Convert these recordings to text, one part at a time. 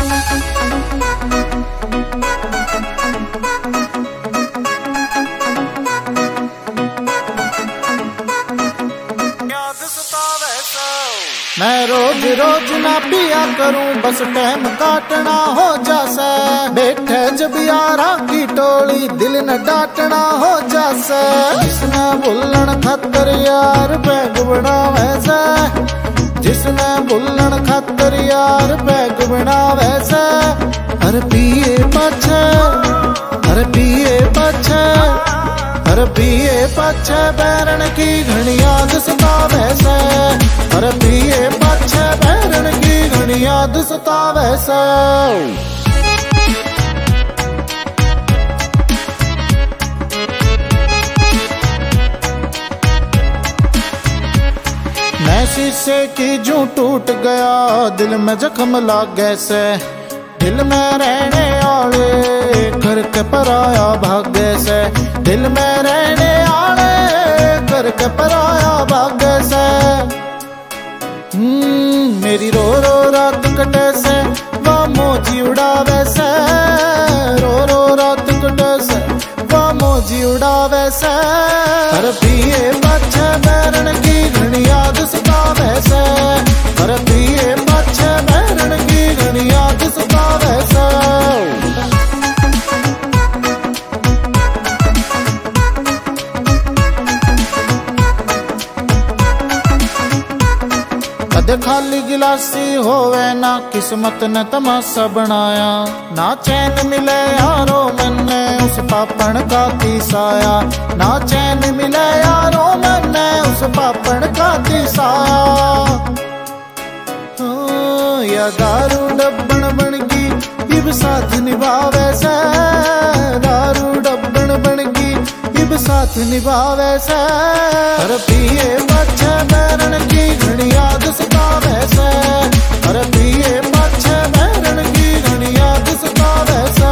मैं रोज रोज ना पिया करूं, बस टाइम काटना हो जासे। बैठे जब यारा की टोली, दिल न डांटना हो जासे। जिसने भूलन खातर यार बैग बनावे से, जिसने भूलन खातर यार बैग बनावे से। अरे पिए पाछे, अरे पिए पाछे, अरे पिए पाछे बैरन की घनी याद सतावे से। अरे पिए पाछे बैरन की घनी याद सतावे से। मैं शीशे की जूं टूट गया, दिल में जख्म लागे से। दिल में रहने आले घर के पराया भागे से। दिल में रहने आले घर के पराया भागे से। मेरी रो रो रात कटे से, वह मौजी उड़ावे से। रो रो रात कटे से, वह मौजी उड़ावे से। अरे पिए पाछे बैरन की घनी याद सतावे से। अरे पिए पाछे बैरन की घनी याद सतावे से। कदे खाली गिलासी होवे ना, किस्मत ने तमाशा बनाया। ना चैन मिले यारो मैंने उस पापन का किसाया। ना चैन मिले यारो मैंने उस पापन का किसाया। या दारू डब्बन बनगी इब साथ निभावे से। दारू डब्बन बनगी इब साथ निभावे से। अरे पिए पाछे बैरन की घनी याद सतावे से। अरे पिए पाछे बैरन की घनी याद सतावे से।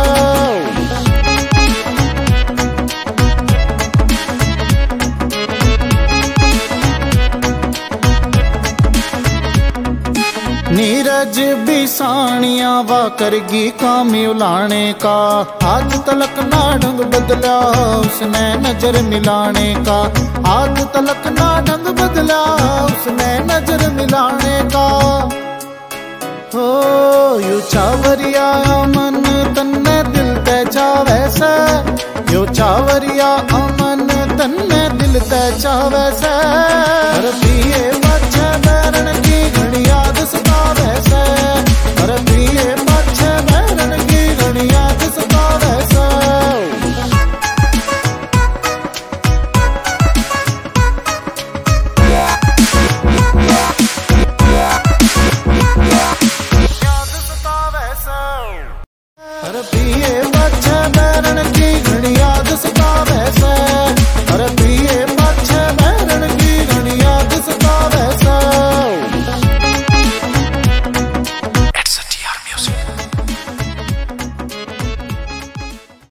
नीरज बिसानिया वा करगी काम उलाने का। आज तलक ना ढंग बदला उसने नजर मिलाने का। आज तलक ना ढंग बदला उसने नजर मिलाने का। हो यू चावरिया मन तन्ने दिल ते चावे से। यो चावरिया अमन तन्ने दिल ते चावे से। अरे पिए पाछे बैरन की घनी याद सतावे से। अरे पिए पाछे बैरन की घनी याद सतावे से। अरे पिए पाछे बैरन की